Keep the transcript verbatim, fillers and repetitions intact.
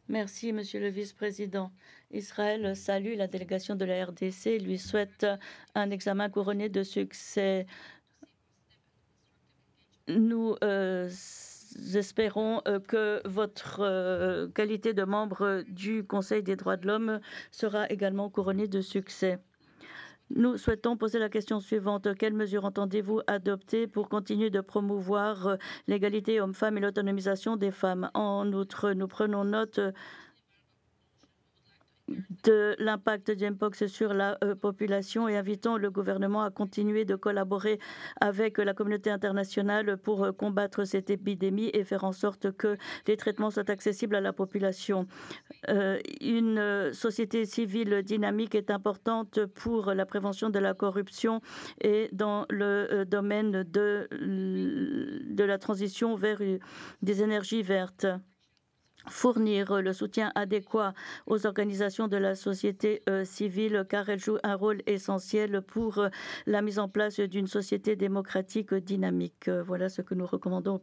Merci, Monsieur le Vice-président. Israël salue la délégation de la R D C et lui souhaite un examen couronné de succès. Nous euh, s- espérons euh, que votre euh, qualité de membre du Conseil des droits de l'homme sera également couronnée de succès. Nous souhaitons poser la question suivante. Quelles mesures entendez-vous adopter pour continuer de promouvoir euh, l'égalité hommes-femmes et l'autonomisation des femmes? En outre, nous prenons note de l'impact du Mpox sur la euh, population et invitons le gouvernement à continuer de collaborer avec la communauté internationale pour euh, combattre cette épidémie et faire en sorte que les traitements soient accessibles à la population. Euh, une euh, société civile dynamique est importante pour la prévention de la corruption et dans le euh, domaine de, de la transition vers euh, des énergies vertes. Fournir le soutien adéquat aux organisations de la société euh, civile car elles jouent un rôle essentiel pour euh, la mise en place d'une société démocratique dynamique. Euh, Voilà ce que nous recommandons